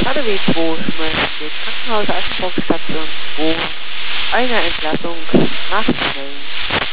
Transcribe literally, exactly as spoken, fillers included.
K D W zwei Schmöllstedt, Krankenhaus Asbrook Station zwei, eine Entlassung nach Köln.